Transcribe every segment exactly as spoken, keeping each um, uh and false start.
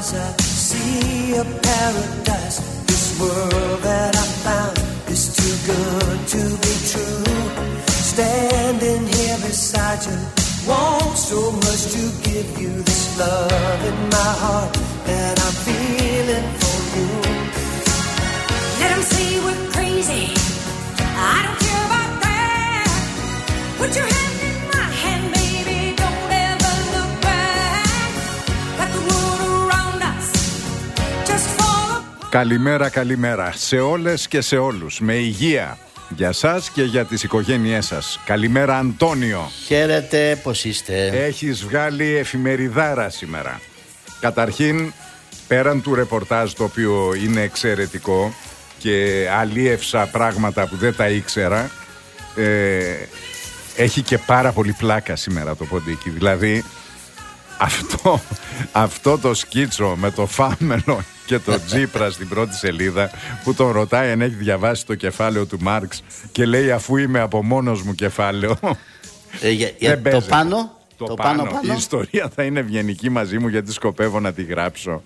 eyes I see a paradise. This world that I found is too good to be true. Standing here beside you, want so much to give you this love in my heart that I'm feeling for you. Let them say we're crazy, I don't care about that. Put your hand in my hand, baby, don't ever look back. Let the world around us just fall apart. Καλημέρα, καλημέρα σε όλες και σε όλους. Με υγεία για σας και για τις οικογένειές σας. Καλημέρα, Αντώνιο. Χαίρετε, πώς είστε? Έχεις βγάλει εφημεριδάρα σήμερα. Καταρχήν, πέραν του ρεπορτάζ, το οποίο είναι εξαιρετικό και αλίευσα πράγματα που δεν τα ήξερα, ε, έχει και πάρα πολύ πλάκα σήμερα το ποντίκι. Δηλαδή αυτό, αυτό το σκίτσο με το Φάμενο και το Τζίπρα στην πρώτη σελίδα, που τον ρωτάει αν έχει διαβάσει το κεφάλαιο του Μάρξ και λέει αφού είμαι από μόνος μου κεφάλαιο. ε, για, για το πάνω Το, το πάνω, πάνω, πάνω. Η ιστορία θα είναι ευγενική μαζί μου γιατί σκοπεύω να τη γράψω.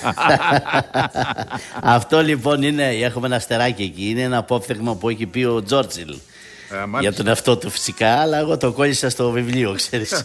Αυτό λοιπόν είναι, έχουμε ένα αστεράκι εκεί. Είναι ένα απόφθεγμα που έχει πει ο Τζόρτσιλ ε, για τον εαυτό του φυσικά, αλλά εγώ το κόλλησα στο βιβλίο, ξέρεις.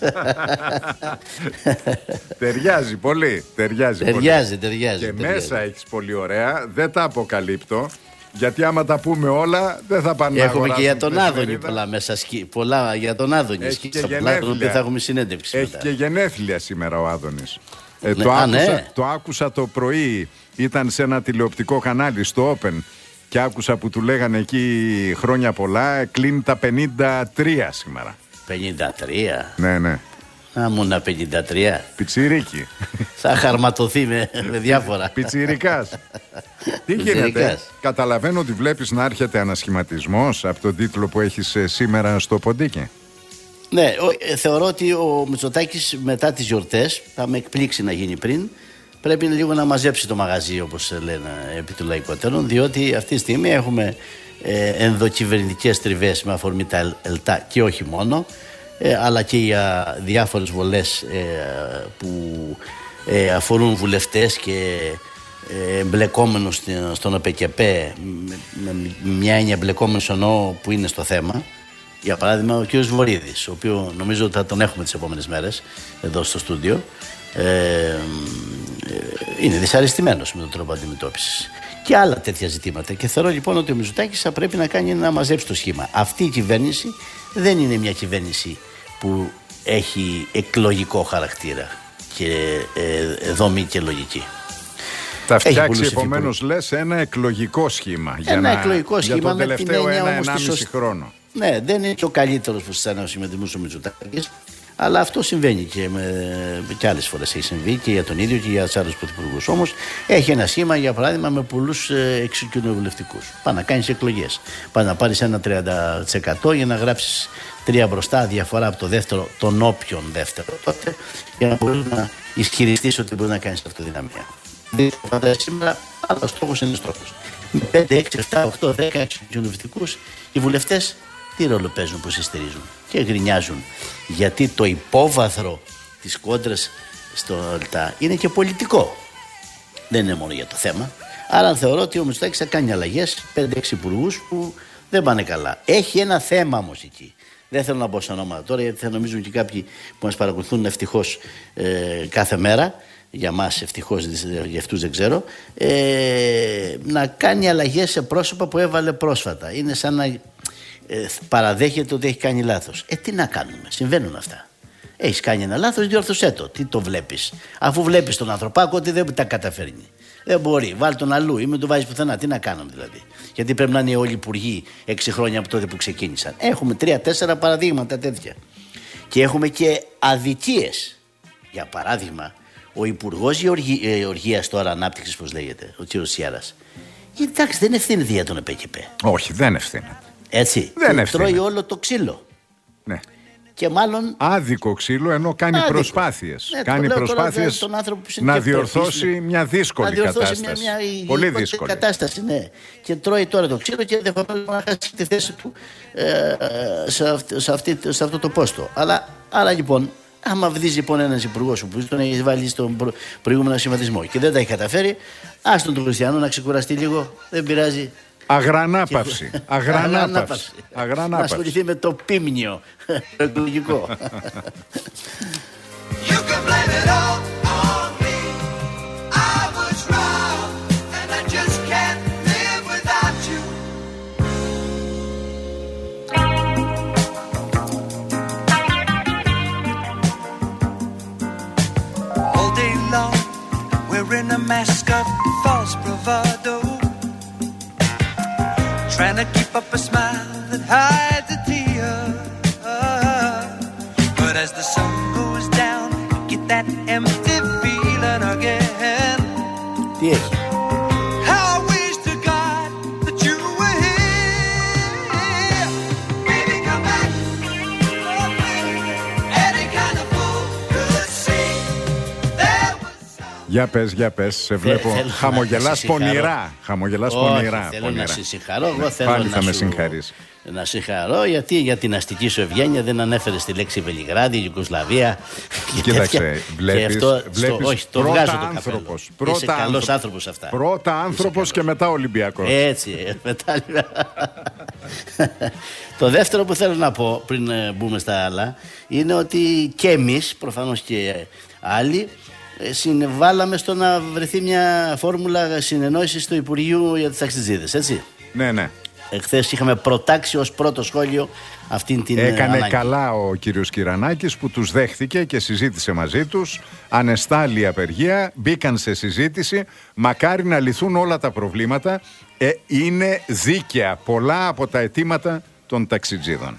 Ταιριάζει πολύ. Ταιριάζει, ταιριάζει, πολύ. ταιριάζει. Και ταιριάζει. μέσα έχεις πολύ ωραία. Δεν τα αποκαλύπτω, γιατί άμα τα πούμε όλα δεν θα πάνε να Έχουμε και για τον Άδωνη εφημερίδα. πολλά μέσα. Πολλά για τον Άδωνη. Έχει και γενέθλια. Θα έχουμε συνέντευξη. Έχει μετά. και γενέθλια σήμερα ο Άδωνης. Ε, Ναι, το, α, άκουσα, ναι. το άκουσα το πρωί. Ήταν σε ένα τηλεοπτικό κανάλι στο Open και άκουσα που του λέγανε εκεί χρόνια πολλά. Κλείνει τα πενήντα τρία σήμερα. πενήντα τρία. Ναι, ναι. Α, μούνα πενήντα τρία. Πιτσιρίκι. Θα χαρματωθεί με, με διάφορα. Πιτσιρικάς. Τι γίνεται? Πιτσιρικάς. Καταλαβαίνω ότι βλέπεις να έρχεται ανασχηματισμός από τον τίτλο που έχεις ε, σήμερα στο ποντίκι. Ναι, ο, ε, θεωρώ ότι ο Μητσοτάκης μετά τις γιορτές, θα με εκπλήξει να γίνει πριν, πρέπει λίγο να μαζέψει το μαγαζί, όπως λένε επί του λαϊκότερων, διότι αυτή τη στιγμή έχουμε ε, ενδοκυβερνητικές τριβές με αφορμή τα ΕΛΤΑ και όχι μόνο, ε, αλλά και για διάφορες βολές ε, που ε, αφορούν βουλευτές και ε, εμπλεκόμενους στον ΟΠΕΚΕΠΕ, με, με μια έννοια εμπλεκόμενους εννοώ που είναι στο θέμα. Για παράδειγμα, ο κ. Βορίδης, ο οποίο νομίζω ότι θα τον έχουμε τις επόμενες μέρες εδώ στο στούντιο, ε, ε, είναι δυσαρεστημένος με τον τρόπο αντιμετώπισης και άλλα τέτοια ζητήματα. Και θεωρώ λοιπόν ότι ο Μητσοτάκης θα πρέπει να κάνει να μαζέψει το σχήμα. Αυτή η κυβέρνηση δεν είναι μια κυβέρνηση που έχει εκλογικό χαρακτήρα και ε, δομή και λογική. Θα φτιάξει επομένως, λες, ένα εκλογικό σχήμα. Ένα για εκλογικό να, σχήμα για τον με τελευταίο την έννοια ένα, όμως ενάμιση της σωσ... χρόνο. Ναι, δεν είναι και ο καλύτερος που στις ανασημαντισμούς ο Μητσοτάκης, αλλά αυτό συμβαίνει και, με, και άλλες φορές έχει συμβεί και για τον ίδιο και για τους άλλους πρωθυπουργούς. Όμως έχει ένα σχήμα, για παράδειγμα, με πολλούς ε, εξοκοινοβουλευτικούς. Πάει να κάνεις εκλογές. Πάει να πάρεις ένα τριάντα τοις εκατό για να γράψεις τρία μπροστά διαφορά από το δεύτερο, τον όποιον δεύτερο τότε, για να μπορείς να ισχυριστείς ότι μπορεί να κάνεις αυτοδυναμία. Δεν φαντάζεσαι σήμερα, αλλά ο στόχος είναι στόχος. Με πέντε, έξι, επτά, οκτώ, δέκα εξοκοινοβουλευτικούς, οι βουλευτές τι ρόλο παίζουν που συστηρίζουν και γκρινιάζουν, γιατί το υπόβαθρο της κόντρας στο ΕΛΤΑ είναι και πολιτικό, δεν είναι μόνο για το θέμα. Άρα θεωρώ ότι ο Μητσοτάκης θα κάνει αλλαγές, πέντε έξι υπουργούς που δεν πάνε καλά. Έχει ένα θέμα όμως εκεί. Δεν θέλω να μπω σε ονόματα τώρα, γιατί θα νομίζουν και κάποιοι που μας παρακολουθούν ευτυχώς ε, κάθε μέρα, για μας ευτυχώς, για αυτούς δεν ξέρω, ε, να κάνει αλλαγές σε πρόσωπα που έβαλε πρόσφατα. Είναι σαν να ε, παραδέχεται ότι έχει κάνει λάθος. Ε, τι να κάνουμε, συμβαίνουν αυτά. Έχεις κάνει ένα λάθος, διόρθωσέ το. Τι το βλέπεις? Αφού βλέπεις τον ανθρωπάκο ότι δεν τα καταφέρνει. Δεν μπορεί, βάλει τον αλλού ή μην το βάζεις πουθενά. Τι να κάνουμε δηλαδή? Γιατί πρέπει να είναι όλοι υπουργοί έξι χρόνια από τότε που ξεκίνησαν. Έχουμε τρία-τέσσερα παραδείγματα τέτοια. Και έχουμε και αδικίες. Για παράδειγμα, ο Υπουργός Γεωργίας τώρα, ανάπτυξης, πώς λέγεται, ο κ. Σιάρας. Εντάξει, δεν ευθύνεται για τον ΕΠΕΚΕΠΕ. Όχι, δεν ευθύνεται. Έτσι. Δεν και ευθύνεται. τρώει όλο το ξύλο. Ναι. Και μάλλον. Άδικο ξύλο, ενώ κάνει άδικο. προσπάθειες. Ναι, κάνει λέω, προσπάθειες τώρα, τον που να διορθώσει μια δύσκολη να διορθώσει κατάσταση. Μια, μια Πολύ δύσκολη κατάσταση, ναι. Και τρώει τώρα το ξύλο και ενδεχομένως να χάσει τη θέση του ε, σε, αυτή, σε, αυτή, σε αυτό το πόστο. Αλλά, άρα λοιπόν, Άμα βδίζει λοιπόν ένας υπουργός που τον έχει βάλει στον προ... προηγούμενο σχηματισμό και δεν τα έχει καταφέρει, άστον τον Χριστιανό να ξεκουραστεί λίγο, δεν πειράζει. Αγρανάπαυση. Και... Αγρανάπαυση. Να ασχοληθεί με το πίμνιο εκλογικό. We're in a mask of false bravado, trying to keep up a smile that hides a tear. But as the sun goes down, you get that empty feeling again. Τι έχει? How I wish to God that you were here. Baby, come back. Any kind of fool could see there was some... Για πες, για πες, σε βλέπω. Θέλω Χαμογελάς πονηρά. Χαμογελάς πονηρά. Θέλω πονηρά. να σε συγχαρώ. Εγώ θέλω Πάλι να θα με σου... συγχαρείς. Να συγχαρώ γιατί για την αστική σου ευγένεια δεν ανέφερε τη λέξη Βελιγράδι, Ιουγκοσλαβία. Κοίταξε, βλέπεις, αυτό, βλέπεις στο, όχι, το πρώτα βγάζω το άνθρωπος. καπέλο. Πρώτα Είσαι καλός άνθρωπος. άνθρωπος αυτά. Πρώτα άνθρωπος και μετά Ολυμπιακός. Έτσι, μετά. Το δεύτερο που θέλω να πω πριν μπούμε στα άλλα είναι ότι και εμείς, προφανώς και άλλοι, συμβάλαμε στο να βρεθεί μια φόρμουλα συνεννόησης στο Υπουργείο για τις ταξιτζίδες, έτσι. Ναι, ναι. Εχθές είχαμε προτάξει ως πρώτο σχόλιο αυτήν την Έκανε ανάγκη. καλά ο κύριος Κυρανάκης που τους δέχθηκε και συζήτησε μαζί τους. Ανεστάλλει απεργία, μπήκαν σε συζήτηση. Μακάρι να λυθούν όλα τα προβλήματα. Ε, είναι δίκαια πολλά από τα αιτήματα των ταξιτζίδων.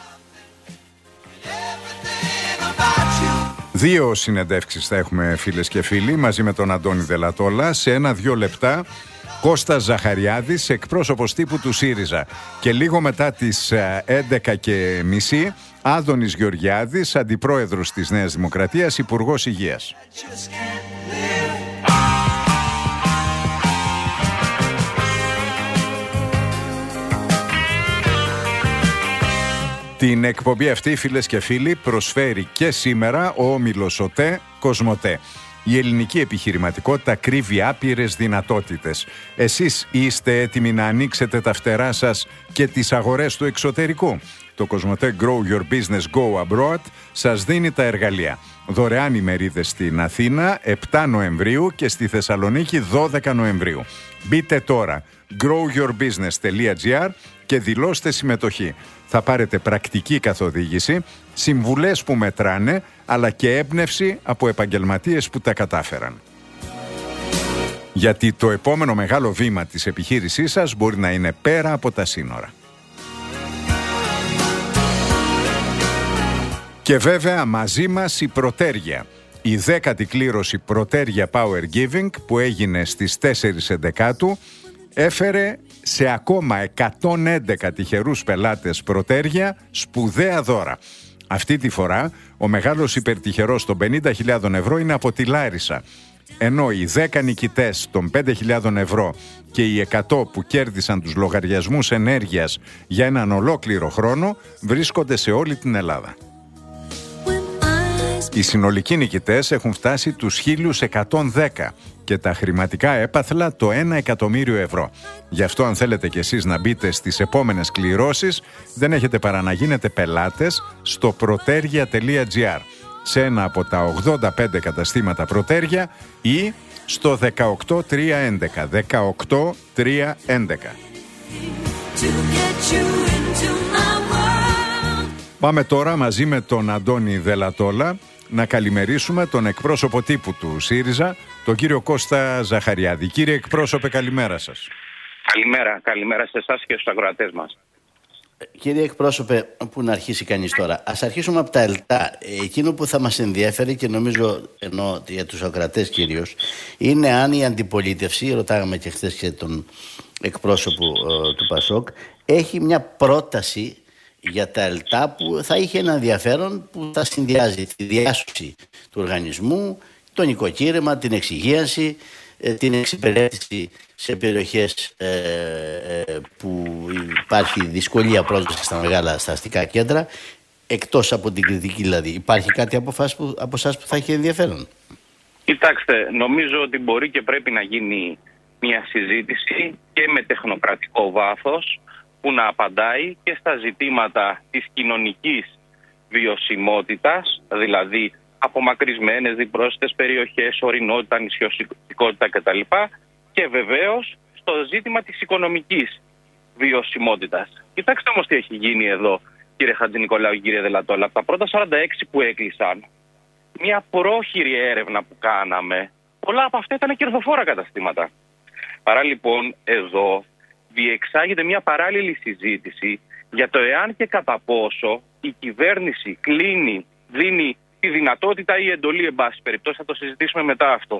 Δύο συνεντεύξεις θα έχουμε, φίλες και φίλοι, μαζί με τον Αντώνη Δελατόλα. Σε ένα-δυο λεπτά Κώστας Ζαχαριάδης, εκπρόσωπος τύπου του ΣΥΡΙΖΑ. Και λίγο μετά τις έντεκα και μισή, Άδωνης Γεωργιάδης, αντιπρόεδρος της Νέας Δημοκρατίας, υπουργός υγείας. Την εκπομπή αυτή, φίλες και φίλοι, προσφέρει και σήμερα ο όμιλος ΟΤΕ Κοσμοτέ. Η ελληνική επιχειρηματικότητα κρύβει άπειρες δυνατότητες. Εσείς είστε έτοιμοι να ανοίξετε τα φτερά σας και τις αγορές του εξωτερικού? Το Κοσμοτέ Grow Your Business Go Abroad σας δίνει τα εργαλεία. Δωρεάν ημερίδες στην Αθήνα επτά Νοεμβρίου και στη Θεσσαλονίκη δώδεκα Νοεμβρίου. Μπείτε τώρα grow your business τελεία gr και δηλώστε συμμετοχή. Θα πάρετε πρακτική καθοδήγηση, συμβουλές που μετράνε, αλλά και έμπνευση από επαγγελματίες που τα κατάφεραν. Γιατί το επόμενο μεγάλο βήμα της επιχείρησής σας μπορεί να είναι πέρα από τα σύνορα. Και βέβαια μαζί μας η Πρωτέργεια. Η δέκατη κλήρωση Πρωτέργεια Power Giving που έγινε στις τέσσερις Ενδεκάτου έφερε σε ακόμα εκατόν έντεκα τυχερούς πελάτες Πρωτέργεια σπουδαία δώρα. Αυτή τη φορά ο μεγάλος υπερτυχερός των πενήντα χιλιάδων ευρώ είναι από τη Λάρισα, ενώ οι δέκα νικητές των πέντε χιλιάδες ευρώ και οι εκατό που κέρδισαν τους λογαριασμούς ενέργειας για έναν ολόκληρο χρόνο βρίσκονται σε όλη την Ελλάδα. Οι συνολικοί νικητές έχουν φτάσει τους χίλια εκατόν δέκα και τα χρηματικά έπαθλα το ένα εκατομμύριο ευρώ. Γι' αυτό αν θέλετε κι εσείς να μπείτε στις επόμενες κληρώσεις, δεν έχετε παρά να γίνετε πελάτες στο πρωτέργεια τελεία gr, σε ένα από τα ογδόντα πέντε καταστήματα Πρωτέργεια ή στο δεκαοκτώ τρία έντεκα. δεκαοκτώ τρία έντεκα. Πάμε τώρα μαζί με τον Αντώνη Δελατόλα να καλημερίσουμε τον εκπρόσωπο τύπου του ΣΥΡΙΖΑ, τον κύριο Κώστα Ζαχαριάδη. Κύριε εκπρόσωπε, καλημέρα σας. Καλημέρα, καλημέρα σε εσάς και στους ακροατές μας. Κύριε εκπρόσωπε, που να αρχίσει κανείς τώρα? Ας αρχίσουμε από τα ΕΛΤΑ. Εκείνο που θα μας ενδιαφέρει και νομίζω ενώ για τους ακροατές κυρίως είναι αν η αντιπολίτευση, ρωτάγαμε και χθες και τον εκπρόσωπο ε, του ΠΑΣΟΚ, έχει μια πρόταση για τα ΕΛΤΑ που θα είχε ένα ενδιαφέρον, που θα συνδυάζει τη διάσωση του οργανισμού, το νοικοκύρεμα, την εξυγίαση, την εξυπηρέτηση σε περιοχές ε, ε, που υπάρχει δυσκολία πρόσβαση στα μεγάλα στα αστικά κέντρα, Εκτός από την κριτική δηλαδή, υπάρχει κάτι από, που, από εσάς που θα έχει ενδιαφέρον? Κοιτάξτε, νομίζω ότι μπορεί και πρέπει να γίνει μια συζήτηση και με τεχνοκρατικό βάθος που να απαντάει και στα ζητήματα της κοινωνικής βιωσιμότητας, δηλαδή απομακρυσμένες διπρόσιτες περιοχές, ορεινότητα, νησιωτικότητα κτλ. Και βεβαίως στο ζήτημα της οικονομικής βιωσιμότητας. Κοιτάξτε όμως τι έχει γίνει εδώ, κύριε Χατζηνικολάου, κύριε Δελατόλα. Από τα πρώτα σαράντα έξι που έκλεισαν, μια πρόχειρη έρευνα που κάναμε, πολλά από αυτά ήταν κερδοφόρα καταστήματα. Άρα λοιπόν εδώ διεξάγεται μια παράλληλη συζήτηση για το εάν και κατά πόσο η κυβέρνηση κλείνει, δίνει τη δυνατότητα ή εντολή, εν πάση περιπτώσει, θα το συζητήσουμε μετά αυτό,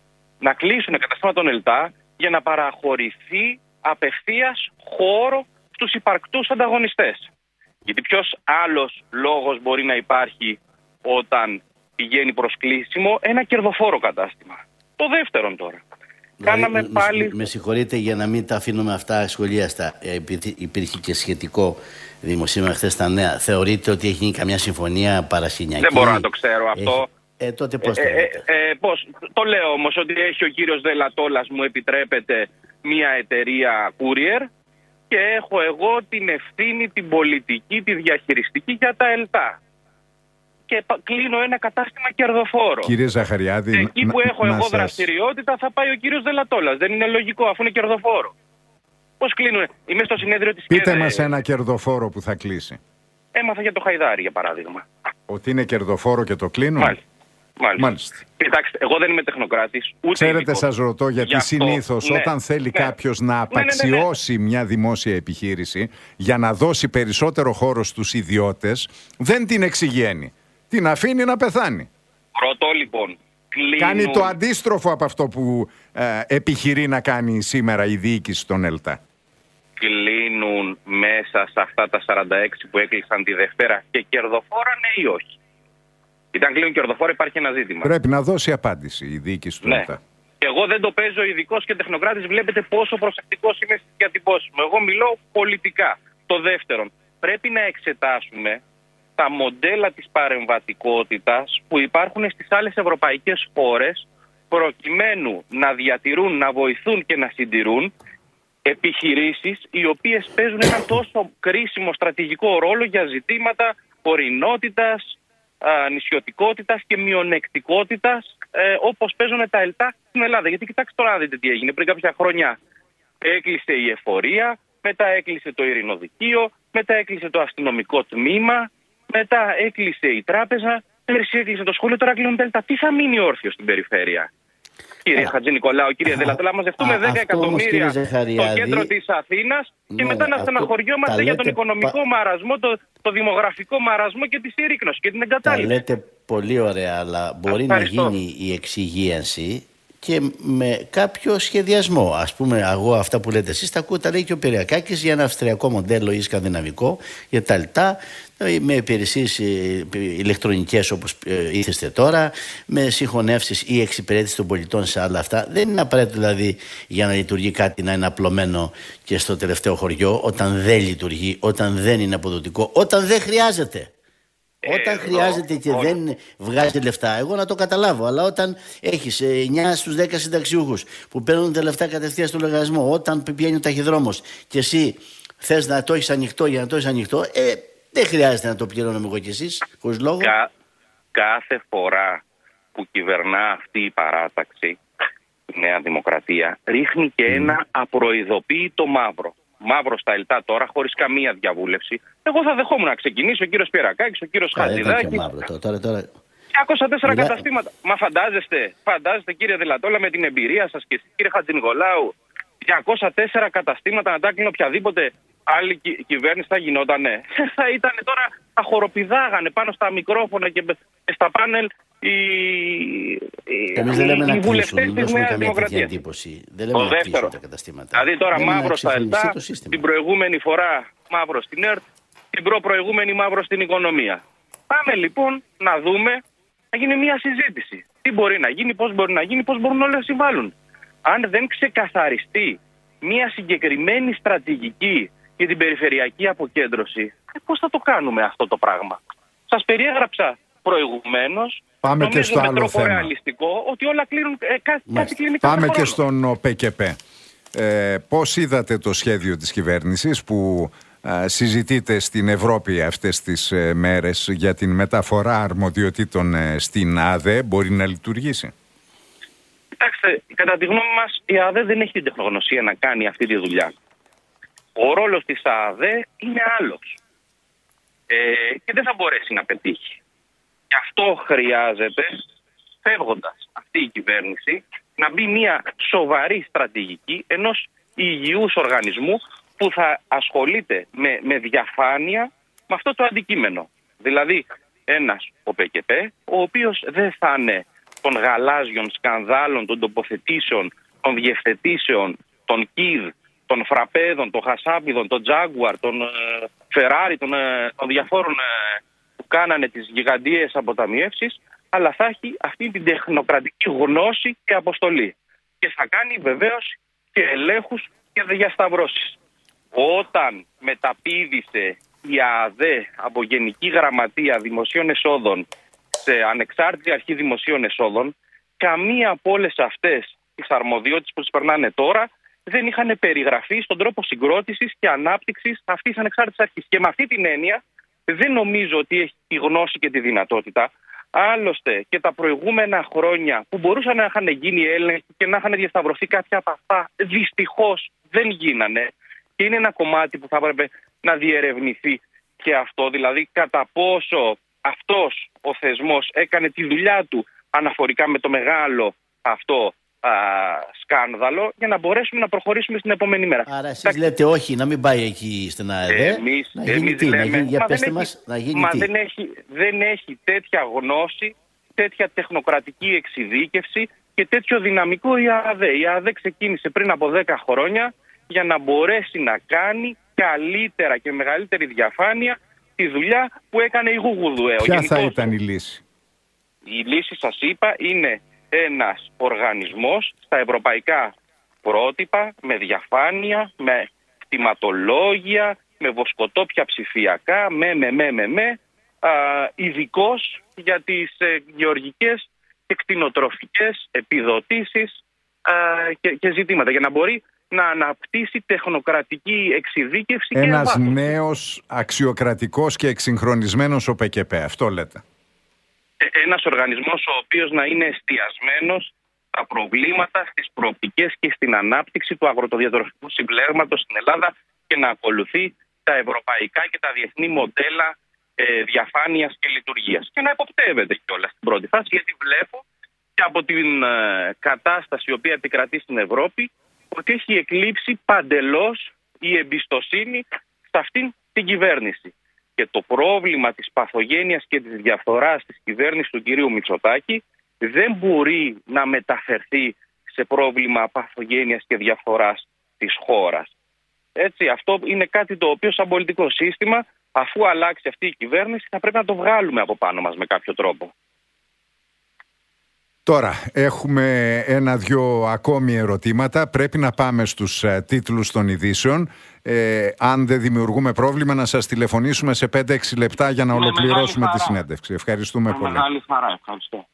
να κλείσουν καταστήματα των ΕΛΤΑ για να παραχωρηθεί απευθείας χώρο στους υπαρκτούς ανταγωνιστές. Γιατί ποιος άλλος λόγος μπορεί να υπάρχει όταν πηγαίνει προς κλείσιμο ένα κερδοφόρο κατάστημα? Το δεύτερον τώρα. Δηλαδή, Κάναμε με, πάλι... με συγχωρείτε για να μην τα αφήνουμε αυτά σχολίαστα. Επειδή υπήρχε και σχετικό δημοσίευμα χθες στα νέα. Θεωρείτε ότι έχει γίνει καμιά συμφωνία παρασυνιακή? Δεν μπορώ να το ξέρω αυτό. Έχει... Ε, τότε πώς ε, το ε, ε, πώς. Το λέω όμως ότι έχει ο κύριος Δελατόλας, μου επιτρέπετε, μια εταιρεία courier και έχω εγώ την ευθύνη, την πολιτική, τη διαχειριστική για τα ΕΛΤΑ. Και κλείνω ένα κατάστημα κερδοφόρο. Κύριε Ζαχαριάδη, εκεί που έχω εγώ σας... δραστηριότητα θα πάει ο κύριος Δελατόλας. Δεν είναι λογικό αφού είναι κερδοφόρο. Πώς κλείνουν? Είμαι στο συνέδριο της Πείτε ΚΕΔΕ. μας ένα κερδοφόρο που θα κλείσει. Έμαθα για το Χαϊδάρι, για παράδειγμα. Ότι είναι κερδοφόρο και το κλείνουν? Μάλιστα. Μάλιστα. Μάλιστα. Κοιτάξτε, εγώ δεν είμαι τεχνοκράτης. Ούτε Ξέρετε, ειδικός. σας ρωτώ γιατί συνήθως ναι, όταν θέλει ναι, κάποιος να ναι, ναι, απαξιώσει ναι, ναι. μια δημόσια επιχείρηση για να δώσει περισσότερο χώρο στους ιδιώτες, δεν την εξηγαίνει. Την αφήνει να πεθάνει. Ρωτώ λοιπόν. Κλείνουν... Κάνει το αντίστροφο από αυτό που ε, επιχειρεί να κάνει σήμερα η διοίκηση των ΕΛΤΑ. Κλείνουν μέσα σε αυτά τα σαράντα έξι που έκλεισαν τη Δευτέρα και κερδοφόρα, ναι ή όχι? Ήταν κλείνουν κερδοφόρα, υπάρχει ένα ζήτημα. Πρέπει να δώσει απάντηση η διοίκηση του ναι. ΕΛΤΑ. Και εγώ δεν το παίζω ειδικός και τεχνοκράτης, βλέπετε πόσο προσεκτικός είμαι στις διατυπώσεις μου. Εγώ μιλώ πολιτικά. Το δεύτερον, πρέπει να εξετάσουμε τα μοντέλα της παρεμβατικότητας που υπάρχουν στις άλλες ευρωπαϊκές χώρες προκειμένου να διατηρούν, να βοηθούν και να συντηρούν επιχειρήσεις οι οποίες παίζουν έναν τόσο κρίσιμο στρατηγικό ρόλο για ζητήματα ορεινότητας, νησιωτικότητας και μειονεκτικότητας ε, όπως παίζουν τα ΕΛΤΑ στην Ελλάδα. Γιατί κοιτάξτε τώρα να δείτε τι έγινε. Πριν κάποια χρόνια έκλεισε η εφορία, μετά έκλεισε το ειρηνοδικείο, μετά έκλεισε το αστυνομικό τμήμα, μετά έκλεισε η τράπεζα, πέρυσι έκλεισε το σχολείο, τώρα κλείνουν τα ΕΛΤΑ. Τι θα μείνει όρθιο στην περιφέρεια? Κύριε Χατζηνικολάου, κύριε Δελατόλα, μαζευτούμε δέκα εκατομμύρια στο κέντρο της Αθήνας και ναι, μετά να στεναχωριόμαστε για τον οικονομικό πα... μαρασμό, το, το δημογραφικό μαρασμό και τη συρρίκνωση και την εγκατάλειψη. Τα λέτε πολύ ωραία, αλλά μπορεί Ευχαριστώ. να γίνει η εξυγίανση και με κάποιο σχεδιασμό. Ας πούμε, εγώ αυτά που λέτε εσείς τα ακούω, τα λέει και ο Πυριακάκης για ένα αυστριακό μοντέλο ή σκανδιναβικό για τα ΕΛΤΑ, με υπηρεσίες ηλεκτρονικές όπως ήθεστε τώρα, με συγχωνεύσεις ή εξυπηρέτηση των πολιτών σε άλλα αυτά. Δεν είναι απαραίτητο δηλαδή για να λειτουργεί κάτι να είναι απλωμένο και στο τελευταίο χωριό, όταν δεν λειτουργεί, όταν δεν είναι αποδοτικό, όταν δεν χρειάζεται. Όταν Εδώ, χρειάζεται και όχι. δεν βγάζει λεφτά, εγώ να το καταλάβω. Αλλά όταν έχεις εννιά στους δέκα συνταξιούχους που παίρνουν τα λεφτά κατευθείαν στο λογαριασμό, όταν πηγαίνει ο ταχυδρόμος και εσύ θες να το έχεις ανοιχτό για να το έχεις ανοιχτό, ε, δεν χρειάζεται να το πληρώνουμε εγώ και εσείς, χωρίς λόγο. Κα, κάθε φορά που κυβερνά αυτή η παράταξη, η Νέα Δημοκρατία, ρίχνει και ένα απροειδοποίητο μαύρο. Μαύρο στα ΕΛΤΑ τώρα, χωρίς καμία διαβούλευση. Εγώ θα δεχόμουν να ξεκινήσει ο κύριος Πυριακάκης, ο κύριος Χατζηδάκης. Τώρα, τώρα... διακόσια τέσσερα Μιλά... καταστήματα. Μα φαντάζεστε, φαντάζεστε κύριε Δελατόλα, με την εμπειρία σας και εσείς κύριε Χατζηνικολάου, διακόσια τέσσερα καταστήματα να τα κλείνει οποιαδήποτε άλλη κυ- κυβέρνηση θα γινότανε? Θα ήταν τώρα, θα χοροπηδάγανε πάνω στα μικρόφωνα και στα πάνελ οι, Εμείς δεν λέμε οι να βουλευτές κλείσουν, της δεν Νέας καμία τέτοια Δημοκρατίας. εντύπωση. Δεν λέμε Το να δεύτερο. κλείσουν τα καταστήματα. Δηλαδή τώρα Λέμε να μαύρο στα εξυγχρονιστεί ΕΛΤΑ, το σύστημα. την προηγούμενη φορά μαύρο στην ΕΡΤ, την προ-προηγούμενη μαύρο στην οικονομία. Πάμε λοιπόν να δούμε, να γίνει μια συζήτηση. Τι μπορεί να γίνει, πώς μπορεί να γίνει, πώς μπορούν όλοι να συμβάλλουν. Αν δεν ξεκαθαριστεί μια συγκεκριμένη στρατηγική για την περιφερειακή αποκέντρωση. Ε, πώς θα το κάνουμε αυτό το πράγμα? Σας περιέγραψα προηγουμένως. Πάμε και στο με άλλο τρόπο θέμα. ρεαλιστικό ότι όλα κλείνουν ε, κάτι, κάτι κλείνει κάθε Πάμε χρόνο. και στον ΟΠΕΚΕΠΕ. Ε, πώς είδατε το σχέδιο της κυβέρνησης που ε, συζητείται στην Ευρώπη αυτές τις ε, μέρες για την μεταφορά αρμοδιοτήτων ε, στην ΑΔΕ? Μπορεί να λειτουργήσει? Κοιτάξτε, κατά τη γνώμη μας η ΑΔΕ δεν έχει την τεχνογνωσία να κάνει αυτή τη δουλειά. Ο ρόλος της ΑΔΕ είναι άλλος ε, και δεν θα μπορέσει να πετύχει. Γι' αυτό χρειάζεται, φεύγοντας αυτή η κυβέρνηση, να μπει μια σοβαρή στρατηγική ενός υγιούς οργανισμού που θα ασχολείται με, με διαφάνεια με αυτό το αντικείμενο. Δηλαδή ένας ΟΠΕΚΕΠΕ, ο οποίος δεν θα είναι των γαλάζιων σκανδάλων, των τοποθετήσεων, των διευθετήσεων, των ΚΙΔ, των φραπέδων, των χασάπιδων, των Jaguar, των Ferrari, των, των διαφόρων ε, που κάνανε τις γιγαντιαίες αποταμιεύσεις, αλλά θα έχει αυτή την τεχνοκρατική γνώση και αποστολή. Και θα κάνει βεβαίως και ελέγχους και διασταυρώσεις. Όταν μεταπήδησε η ΑΔΕ από Γενική Γραμματεία Δημοσίων Εσόδων σε Ανεξάρτητη Αρχή Δημοσίων Εσόδων, καμία από όλες αυτές τις αρμοδιότητες που τις περνάνε τώρα δεν είχαν περιγραφεί στον τρόπο συγκρότησης και ανάπτυξης αυτής της ανεξάρτητης αρχής. Και με αυτή την έννοια δεν νομίζω ότι έχει τη γνώση και τη δυνατότητα. Άλλωστε και τα προηγούμενα χρόνια που μπορούσαν να είχαν γίνει έλεγχοι και να είχαν διασταυρωθεί κάποια από αυτά, δυστυχώς δεν γίνανε. Και είναι ένα κομμάτι που θα έπρεπε να διερευνηθεί και αυτό. Δηλαδή κατά πόσο αυτός ο θεσμός έκανε τη δουλειά του αναφορικά με το μεγάλο αυτό α, σκάνδαλο, για να μπορέσουμε να προχωρήσουμε στην επόμενη μέρα. Άρα εσείς Τα... λέτε όχι, να μην πάει εκεί στην ΑΕΔ. Εμείς, να γίνει εμείς τι, λέμε, να γίνει, για μα πέστε δεν μας, έχει, να γίνει μα τι. Δεν έχει, δεν έχει τέτοια γνώση, τέτοια τεχνοκρατική εξειδίκευση και τέτοιο δυναμικό η ΑΔΕ. Η ΑΔΕ ξεκίνησε πριν από δέκα χρόνια για να μπορέσει να κάνει καλύτερα και μεγαλύτερη διαφάνεια τη δουλειά που έκανε η Γουγουδουέ. Ποια θα ήταν η λύση? Η λύση, σας είπα, είναι ένας οργανισμός στα ευρωπαϊκά πρότυπα, με διαφάνεια, με κτηματολόγια, με βοσκοτόπια ψηφιακά, με, με, με, με, με α, ειδικός για τις ε, γεωργικές και κτηνοτροφικές επιδοτήσεις α, και, και ζητήματα, για να μπορεί να αναπτύσσει τεχνοκρατική εξειδίκευση. Ένας και νέος αξιοκρατικός και εξυγχρονισμένος ΟΠΕΚΕΠΕ, αυτό λέτε? Ένας οργανισμός ο οποίος να είναι εστιασμένος στα προβλήματα, στις προοπτικές και στην ανάπτυξη του αγροτοδιατροφικού συμπλέγματος στην Ελλάδα και να ακολουθεί τα ευρωπαϊκά και τα διεθνή μοντέλα ε, διαφάνειας και λειτουργίας. Και να υποπτεύεται κιόλας στην πρώτη φάση, γιατί βλέπω και από την ε, κατάσταση η οποία επικρατεί στην Ευρώπη ότι έχει εκλείψει παντελώς η εμπιστοσύνη σε αυτήν την κυβέρνηση. Και το πρόβλημα της παθογένειας και της διαφθοράς της κυβέρνησης του κυρίου Μητσοτάκη δεν μπορεί να μεταφερθεί σε πρόβλημα παθογένειας και διαφθοράς της χώρας. Έτσι, αυτό είναι κάτι το οποίο σαν πολιτικό σύστημα, αφού αλλάξει αυτή η κυβέρνηση, θα πρέπει να το βγάλουμε από πάνω μας με κάποιο τρόπο. Τώρα έχουμε ένα-δυο ακόμη ερωτήματα. Πρέπει να πάμε στους uh, τίτλους των ειδήσεων. Ε, αν δεν δημιουργούμε πρόβλημα, να σας τηλεφωνήσουμε σε πέντε έξι λεπτά για να με ολοκληρώσουμε τη συνέντευξη. Ευχαριστούμε με πολύ. Μεγάλη χαρά. Ευχαριστώ.